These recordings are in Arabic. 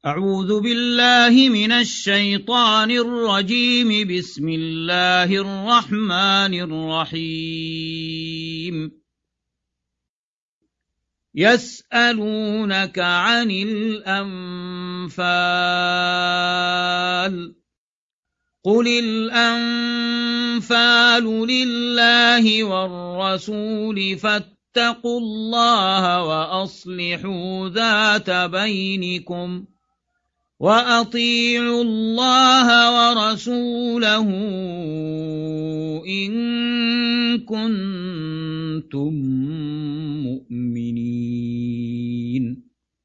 أعوذ بالله من الشيطان الرجيم. بسم الله الرحمن الرحيم. يسألونك عن الأنفال قل الأنفال لله والرسول فاتقوا الله وأصلحوا ذات بينكم وأطيعوا الله ورسوله إن كنتم مؤمنين.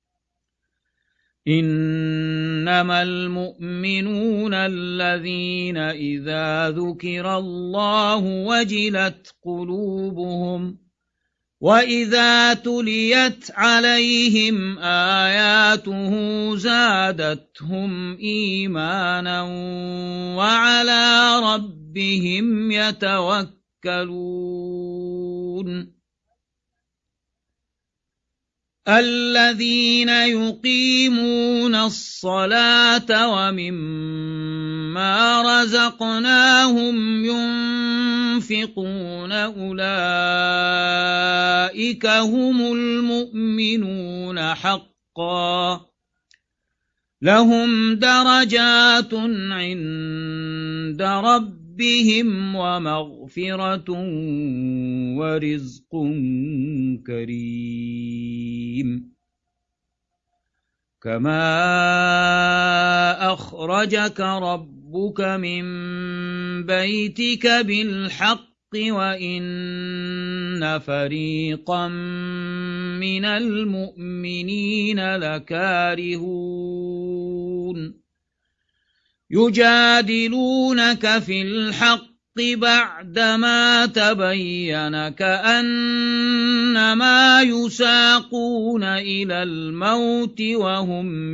إنما المؤمنون الذين إذا ذكر الله وجلت قلوبهم وإذا تليت عليهم آياته زادتهم إيمانا وعلى ربهم يتوكلون. الذين يقيمون الصلاة ومما رزقناهم ينفقون أولئك هم المؤمنون حقا لهم درجات عند ربهم ومغفرة ورزق كريم. كما أخرجك ربك من بيتك بالحق وإن فريقا من المؤمنين لكارهون يجادلونك في الحق بعدما تبين كأنما يساقون إلى الموت وهم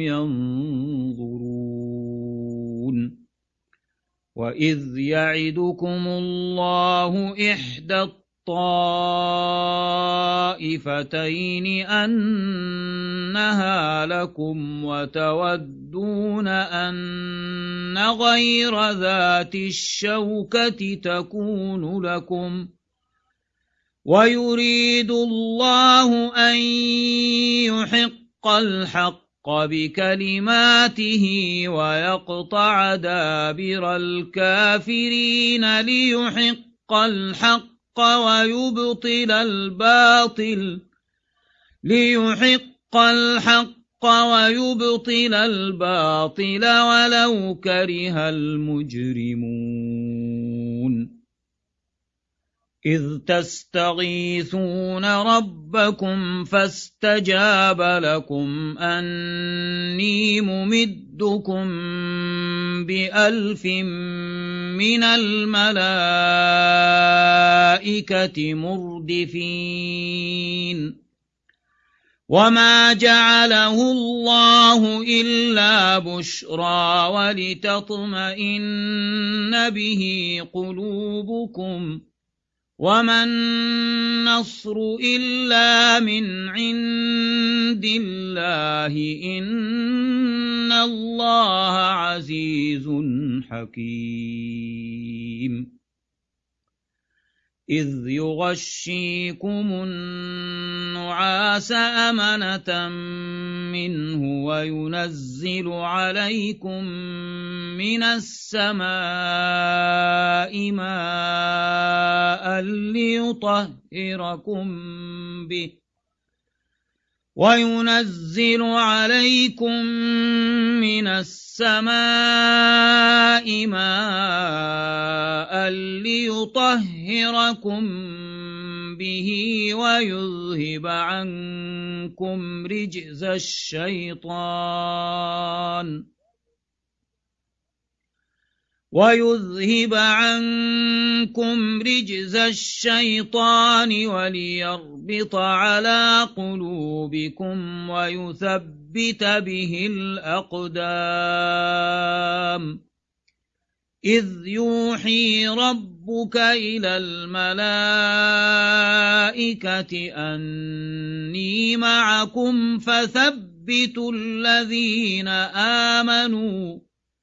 ينظرون. وإذ يعدكم الله إحدى الطائفتين أنها لكم وتودون أن غير ذات الشوكة تكون لكم ويريد الله أن يحق الحق بكلماته ويقطع دابر الكافرين ليحق الحق ويبطل الباطل ولو كره المجرمون. إذ تستغيثون ربكم فاستجاب لكم أني ممدكم ب1000 من الملائكة مردفين. وما جعله الله إلا بشرى ولتطمئن به قلوبكم وما النصر إلا من عند الله إن الله عزيز حكيم. إذ يغشيكم النعاس أمنة منه وينزل عليكم من السماء ماء ليطهركم به ويذهب عنكم رجز الشيطان وليربط على قلوبكم ويثبت به الأقدام. إذ يوحي ربك إلى الملائكة أني معكم فثبتوا الذين آمنوا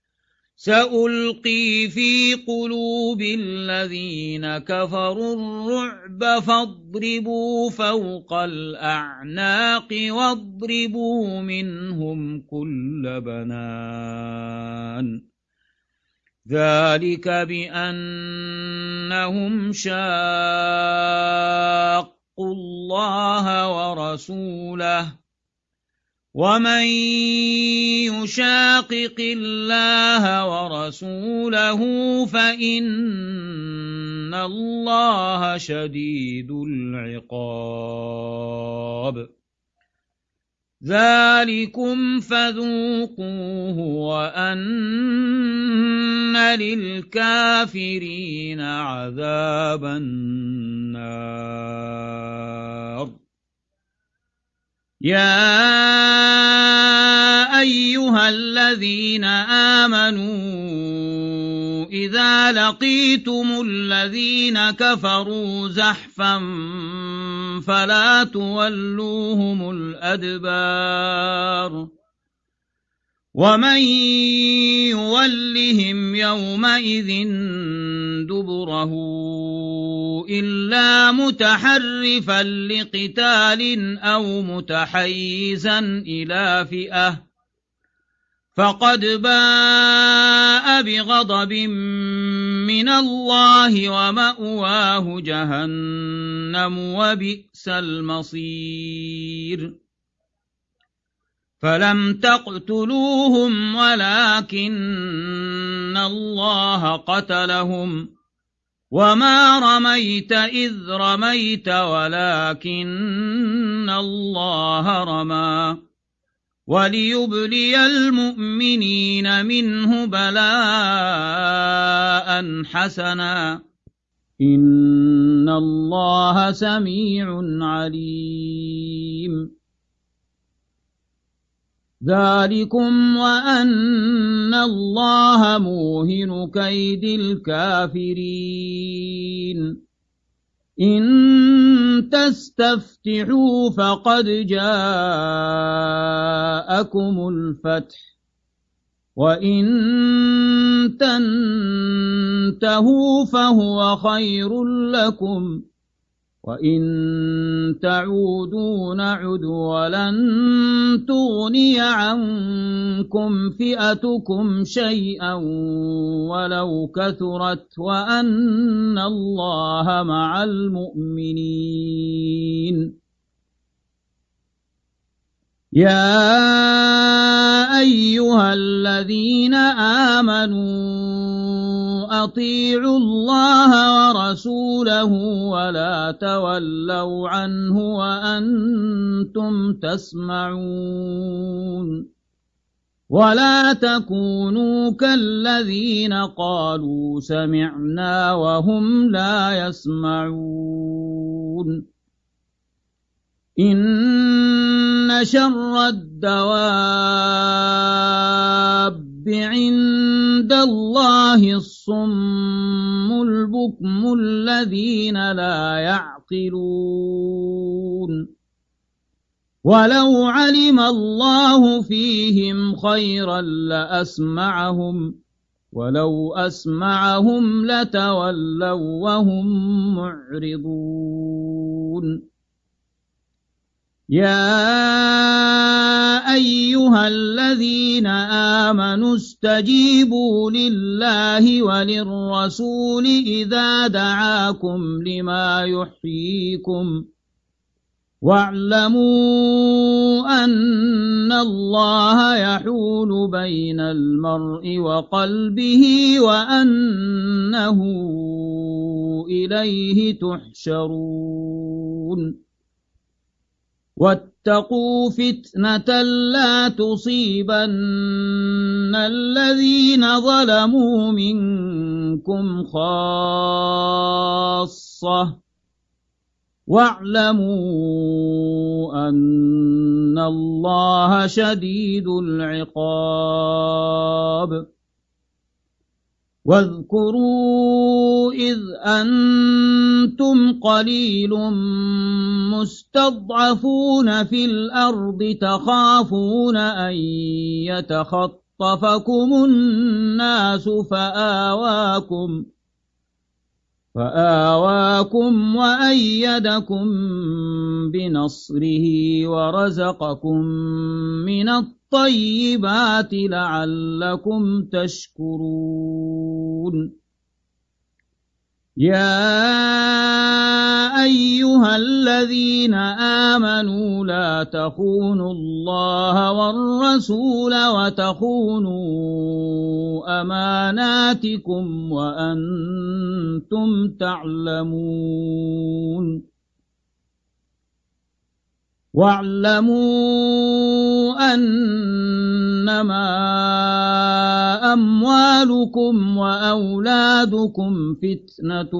سألقي في قلوب الذين كفروا الرعب فاضربوا فوق الأعناق واضربوا منهم كل بنان ذلك بأنهم شاقوا الله ورسوله ومن يشاقق الله ورسوله فإن الله شديد العقاب ذلكم فذوقوه وأن للكافرين عذاب النار يا أيها الذين آمنوا إذا لقيتم الذين كفروا زحفا فلا تولوهم الأدبار ومن يولهم يومئذ دبره إلا متحرفا لقتال أو متحيزا إلى فئة فقد باء بغضب من الله ومأواه جهنم وبئس المصير فلم تقتلوهم ولكن الله قتلهم وما رميت إذ رميت ولكن الله رمى وليبلي المؤمنين منه بلاء حسنا إن الله سميع عليم ذلكم وأن الله موهن كيد الكافرين إن تستفتحوا فقد جاءكم الفتح وإن تنتهوا فهو خير لكم وإن تعودوا نعد ولن تغني عنكم فئتكم شيئا ولو كثرت وأن الله مع المؤمنين يا أيها الذين آمنوا أطيعوا الله ورسوله ولا تولوا عنه وأنتم تسمعون ولا تكونوا كالذين قالوا سمعنا وهم لا يسمعون إن شر الدواب عند الله الصم البكم الذين لا يعقلون ولو علم الله فيهم خيرا لأسمعهم ولو أسمعهم لتولوا وهم معرضون يا أيها الذين آمنوا استجيبوا لله وللرسول إذا دعاكم لما يحييكم واعلموا أن الله يحول بين المرء وقلبه وأنه إليه تحشرون واتقوا فتنة لا تصيبن الذين ظلموا منكم خاصة واعلموا أن الله شديد العقاب واذكروا إذ أنتم قليل مستضعفون في الأرض تخافون أن يتخطفكم الناس فآواكم وأيدكم بنصره ورزقكم من الطيبات لعلكم تشكرون يا أيها الذين آمنوا لا تخونوا الله والرسول وتخونوا أماناتكم وأنتم تعلمون واعلموا أنما أموالكم وأولادكم فتنة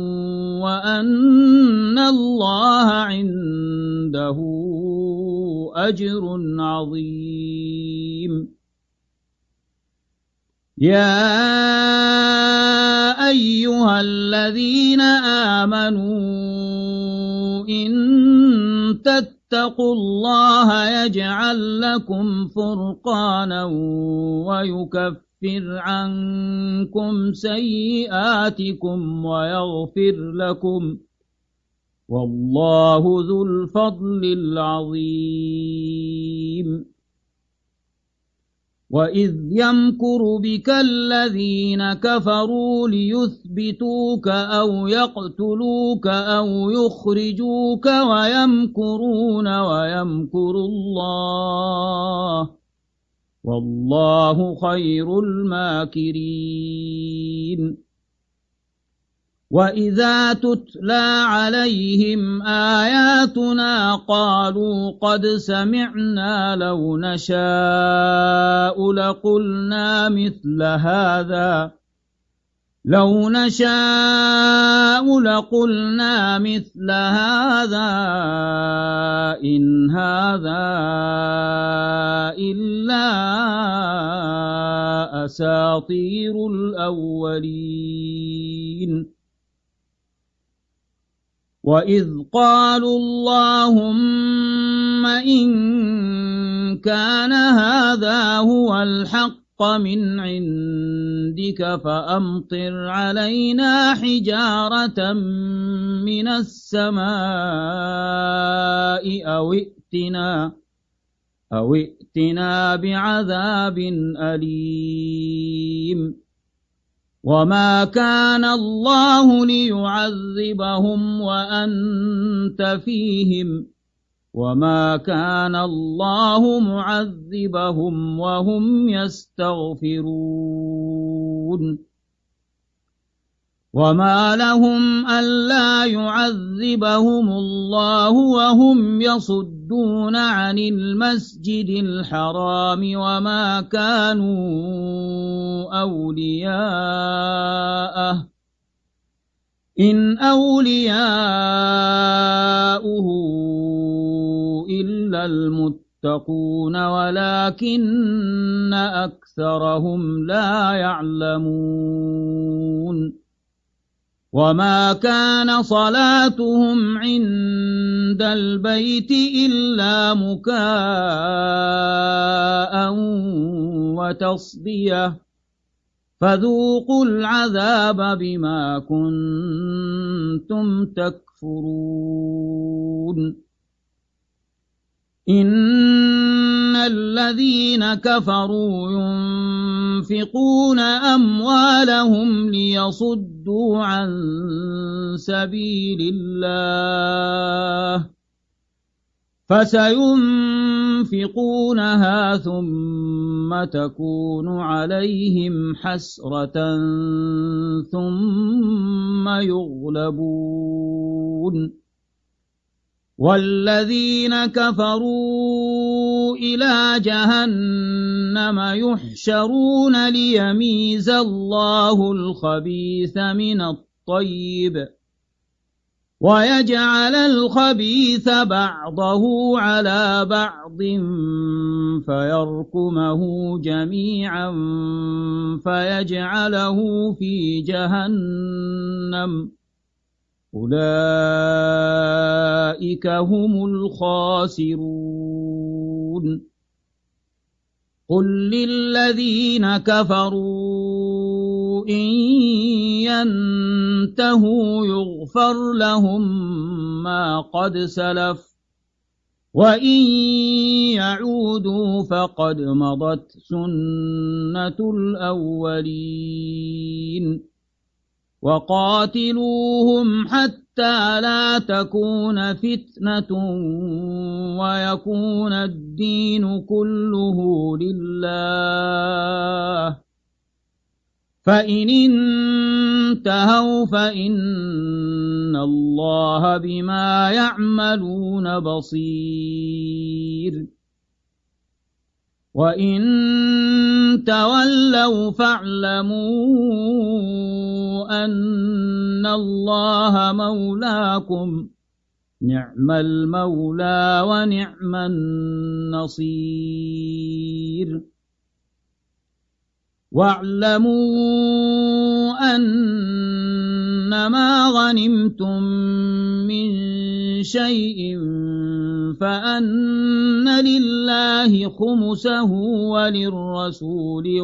وأن الله عنده أجر عظيم يا أيها الذين آمنوا إن تتقوا الله يجعل لكم فرقانا ويكفر عنكم سيئاتكم ويغفر لكم والله ذو الفضل العظيم وإذ يمكر بك الذين كفروا ليثبتوك أو يقتلوك أو يخرجوك ويمكرون ويمكر الله والله خير الماكرين وإذا تتلى عليهم آياتنا قالوا قد سمعنا لو نشاء لقلنا مثل هذا إن هذا إلا أساطير الأولين وإذ قالوا اللهم إن كان هذا هو الحق من عندك فأمطر علينا حجارة من السماء أو ائتنا بعذاب أليم وما كان الله ليعذبهم وأنت فيهم وما كان الله معذبهم وهم يستغفرون وما لهم ألا يعذبهم الله وهم يصدون عن المسجد الحرام وما كانوا أولياءه إن أولياؤه إلا المتقون ولكن أكثرهم لا يعلمون وما كان صلاتهم عند البيت إلا مكاء وتصدية فذوقوا العذاب بما كنتم تكفرون إن الذين كفروا ينفقون أموالهم ليصدوا عن سبيل الله فسينفقونها ثم تكون عليهم حسرة ثم يغلبون والذين كفروا إلى جهنم يحشرون ليميز الله الخبيث من الطيب ويجعل الخبيث بعضه على بعض فيركمه جميعا فيجعله في جهنم أولئك هم الخاسرون قل للذين كفروا إن ينتهوا يغفر لهم ما قد سلف وإن يعودوا فقد مضت سنة الأولين وقاتلوهم حتى لا تكون فتنة ويكون الدين كله لله فإن انتهوا فإن الله بما يعملون بصير وإن تولوا فاعلموا أن الله مولاكم نعم المولى ونعم النصير واعلموا أنما غنمتم من شيء فأن لله خمسه وللرسول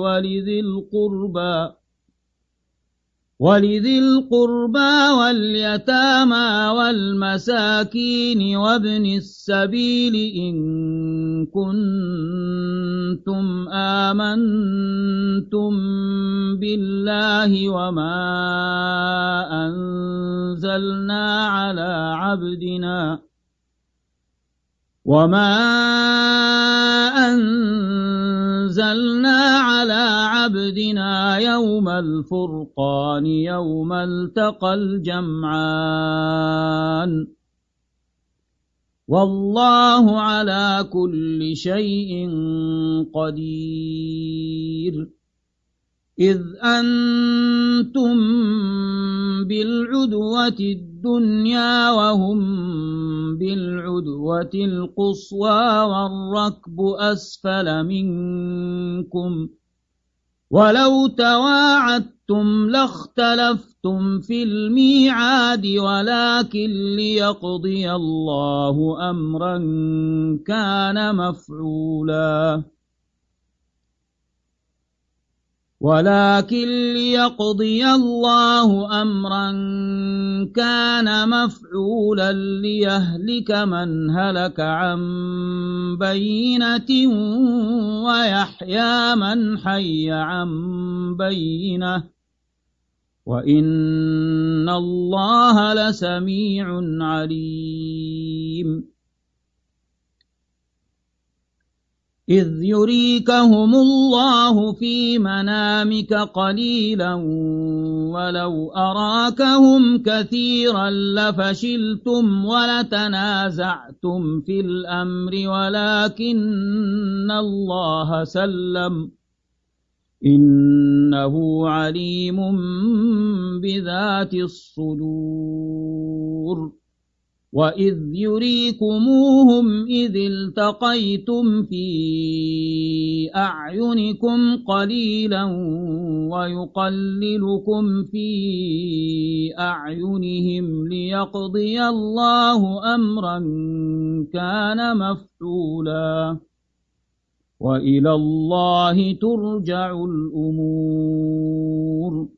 ولذي القربى واليتامى والمساكين وابن السبيل إن كنتم آمنتم بالله وما أنزلنا على عبدنا يوم الفرقان يوم التقى الجمعان والله على كل شيء قدير إذ أنتم بالعدوة الدنيا وهم بالعدوة القصوى والركب أسفل منكم ولو تواعدتم لاختلفتم في الميعاد ولكن ليقضي الله أمرا كان مفعولا ليهلك من هلك عن بينة ويحيى من حي عن بينة وإن الله لسميع عليم إذ يريكهم الله في منامك قليلا ولو أراكهم كثيرا لفشلتم ولتنازعتم في الأمر ولكن الله سلم إنه عليم بذات الصدور وإذ يريكموهم إذ التقيتم في أعينكم قليلا ويقللكم في أعينهم ليقضي الله أمرا كان مفعولا وإلى الله ترجع الأمور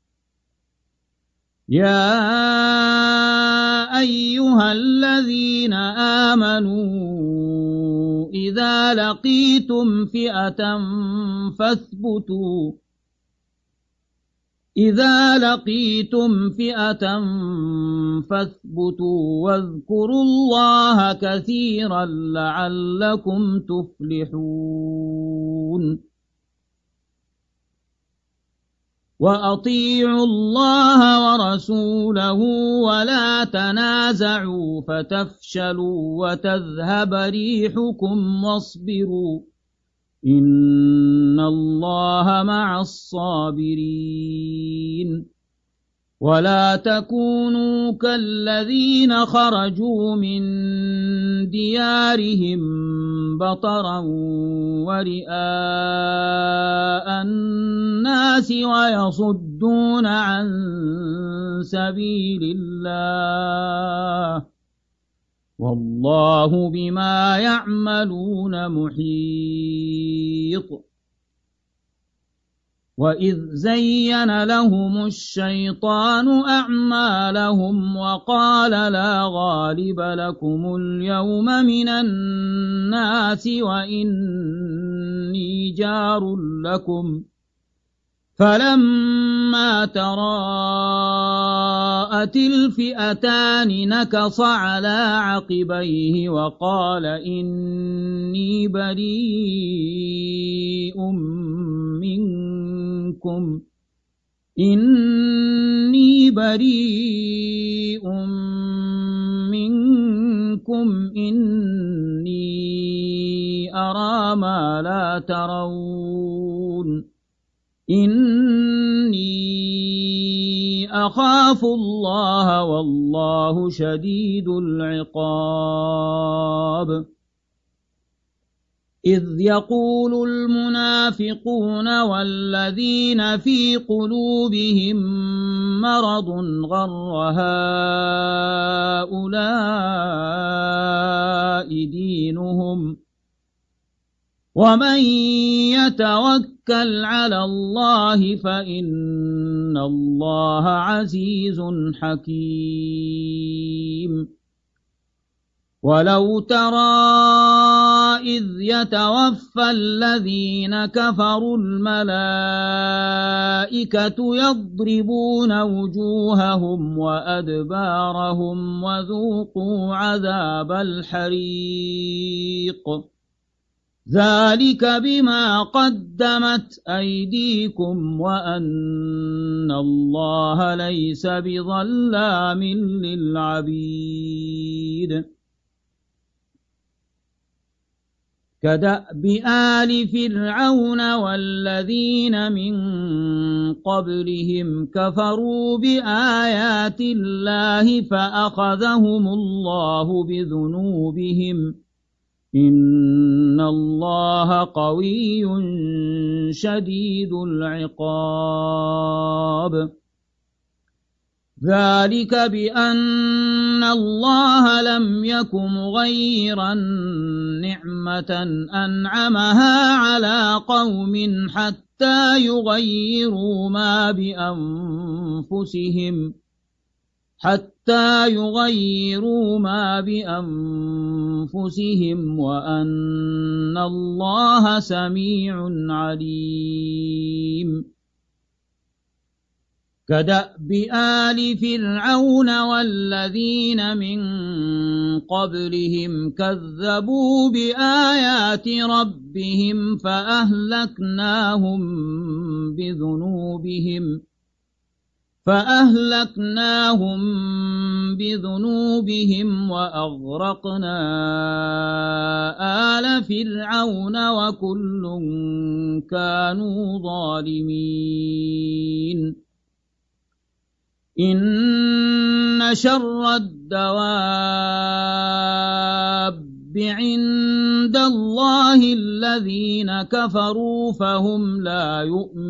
يا أيها الذين آمنوا إذا لقيتم فئة فاثبتوا واذكروا الله كثيرا لعلكم تفلحون وأطيعوا الله ورسوله ولا تنازعوا فتفشلوا وتذهب ريحكم واصبروا إن الله مع الصابرين ولا تكونوا كالذين خرجوا من ديارهم بطرا ورئاء الناس ويصدون عن سبيل الله والله بما يعملون محيط وإذ زين لهم الشيطان أعمالهم وقال لا غالب لكم اليوم من الناس وإني جار لكم فلما تراءت الفئتان نكص على عقبيه وقال إني بريء منكم إني أرى ما لا ترون إني أخاف الله والله شديد العقاب إذ يقول المنافقون والذين في قلوبهم مرض غر هؤلاء دينهم ومن يتوكل على الله فإن الله عزيز حكيم ولو ترى إذ يتوفى الذين كفروا الملائكة يضربون وجوههم وأدبارهم وذوقوا عذاب الحريق ذلك بما قدمت أيديكم وأن الله ليس بظلام للعبيد كدأب آل فرعون والذين من قبلهم كفروا بآيات الله فأخذهم الله بذنوبهم إن الله قوي شديد العقاب ذلك بأن الله لم يك مغيرا نعمة أنعمها على قوم حتى يغيروا ما بأنفسهم وأن الله سميع عليم كدأب آل فرعون والذين من قبلهم كذبوا بآيات ربهم فأهلكناهم بذنوبهم وأغرقنا آل فرعون وكل كانوا ظالمين إن شر الدواب عند الله الذين كفروا فهم لا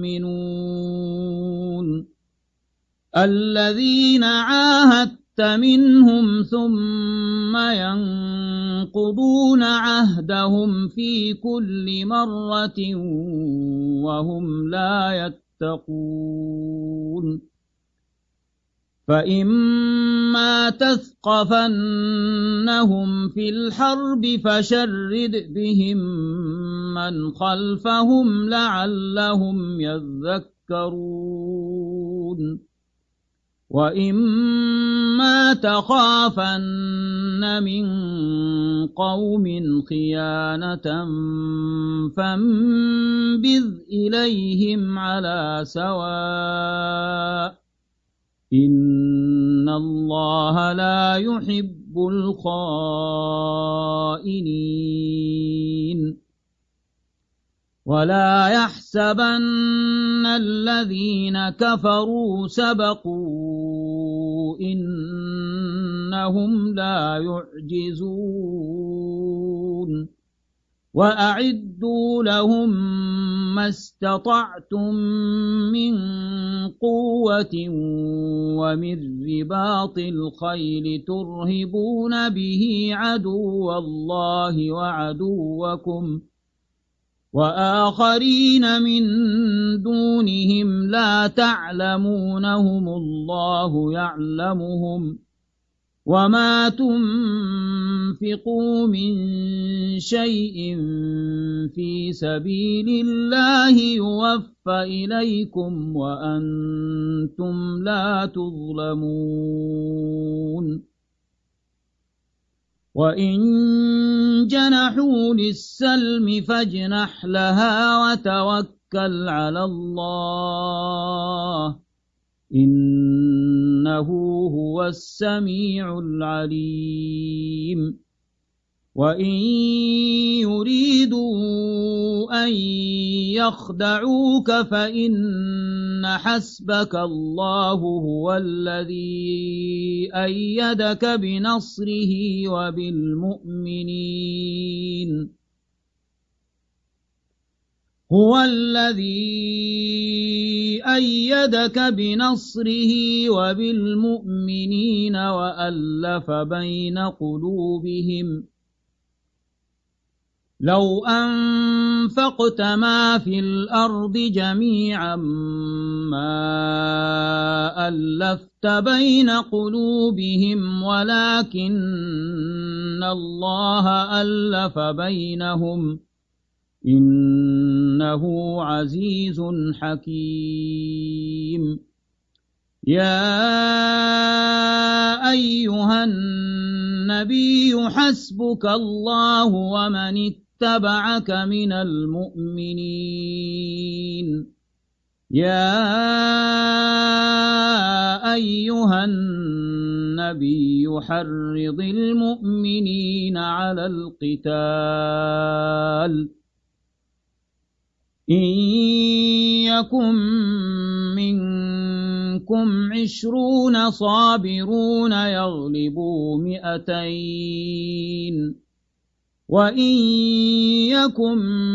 يؤمنون الذين عاهدت منهم ثم ينقضون عهدهم في كل مرة وهم لا يتقون فإما تثقفنهم في الحرب فشرد بهم من خلفهم لعلهم يذكرون وإما تخافن من قوم خيانة فانبذ إليهم على سواء إن الله لا يحب الخائنين ولا يحسبن الذين كفروا سبقوا إنهم لا يعجزون وأعدوا لهم ما استطعتم من قوة ومن رباط الخيل ترهبون به عدو الله وعدوكم وآخرين من دونهم لا تعلمونهم الله يعلمهم وما تنفقوا من شيء في سبيل الله يوفى إليكم وأنتم لا تظلمون وإن جنحوا للسلم فاجنح لها وتوكل على الله إنه هو السميع العليم وإن يريدوا أن يخدعوك فإن حسبك الله هو الذي أيدك بنصره وبالمؤمنين هو الذي أيدك بنصره وبالمؤمنين وألف بين قلوبهم لو أنفقت ما في الأرض جميعا ما ألفت بين قلوبهم ولكن الله ألف بينهم إنه عزيز حكيم يا أيها النبي حسبك الله ومن اتبعك من المؤمنين يا أيها النبي حرض المؤمنين على القتال إن يكن منكم 20 صابرون يغلبوا 200 وإن يكن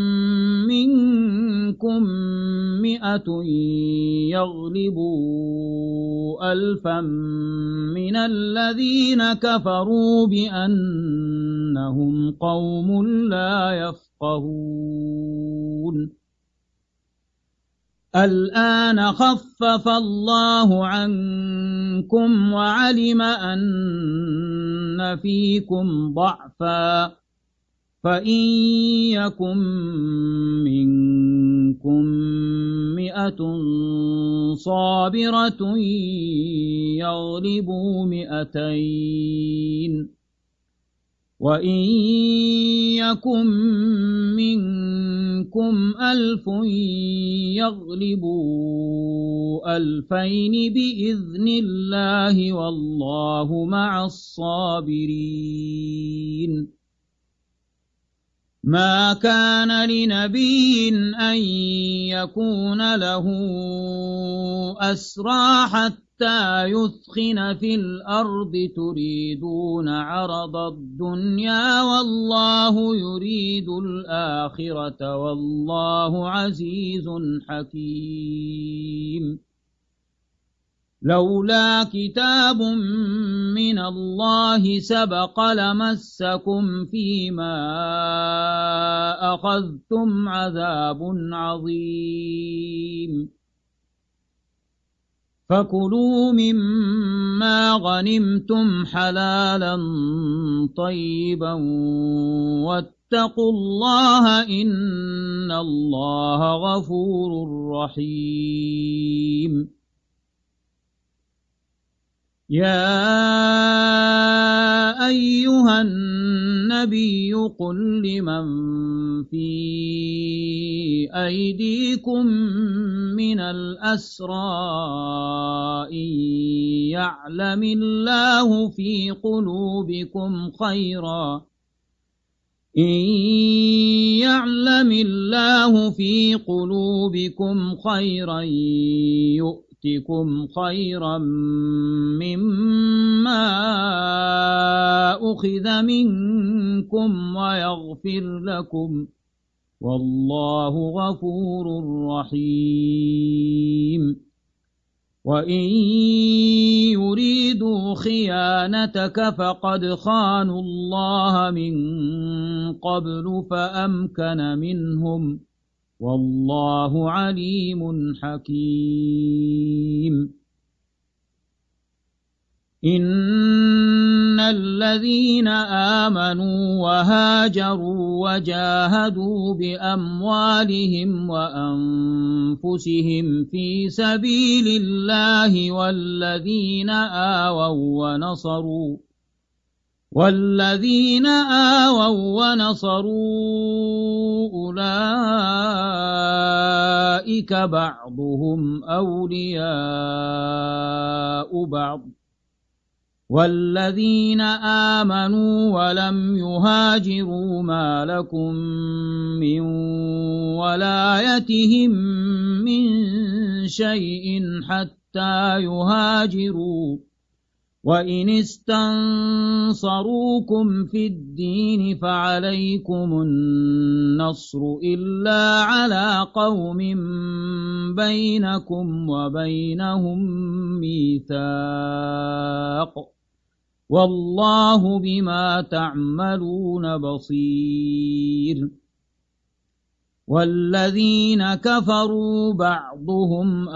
منكم 100 يغلبوا 1000 من الذين كفروا بأنهم قوم لا يفقهون الآن خفف الله عنكم وعلم أن فيكم ضعفا فإن يكن منكم 100 صابرة يغلبوا 200 وإن يكن منكم 1000 يغلبوا 2000 بإذن الله والله مع الصابرين ما كان لنبي أن يكون له أسرى حتى يثخن في الأرض تريدون عرض الدنيا والله يريد الآخرة والله عزيز حكيم لولا كتاب من الله سبق لمسكم فيما أخذتم عذاب عظيم فكلوا مما غنمتم حلالا طيبا واتقوا الله إن الله غفور رحيم يا أيها النبي قل لمن في أيديكم من الأسرى إن يعلم الله في قلوبكم خيرا إن يعلم الله في قلوبكم خيرا يؤتكم خيرا مما أخذ منكم ويغفر لكم والله غفور رحيم وإن يريدوا خيانتك فقد خانوا الله من قبل فأمكن منهم والله عليم حكيم إن الذين آمنوا وهاجروا وجاهدوا بأموالهم وأنفسهم في سبيل الله والذين آووا ونصروا أولئك بعضهم أولياء بعض والذين آمنوا ولم يهاجروا ما لكم من ولايتهم من شيء حتى يهاجروا وإن استنصروكم في الدين فعليكم النصر إلا على قوم بينكم وبينهم ميثاق والله بما تعملون بصير والذين كفروا بعضهم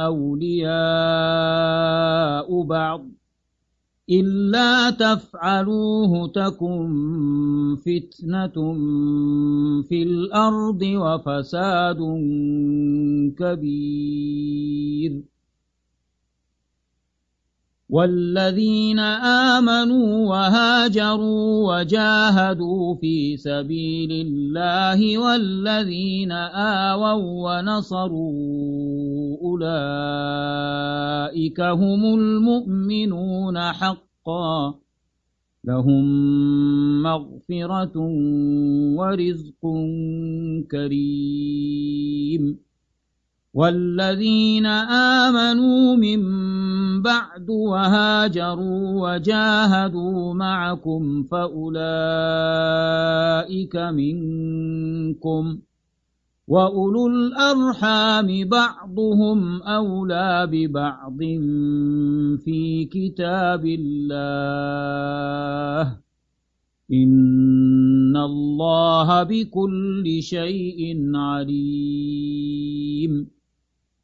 أولياء بعض إلا تفعلوه تكن فتنة في الأرض وفساد كبير والذين آمنوا وهاجروا وجاهدوا في سبيل الله والذين آووا ونصروا أولئك هم المؤمنون حقا لهم مغفرة ورزق كريم والذين آمنوا من بعد وهاجروا وجاهدوا معكم فأولئك منكم وأولو الأرحام بعضهم أولى ببعض في كتاب الله إن الله بكل شيء عليم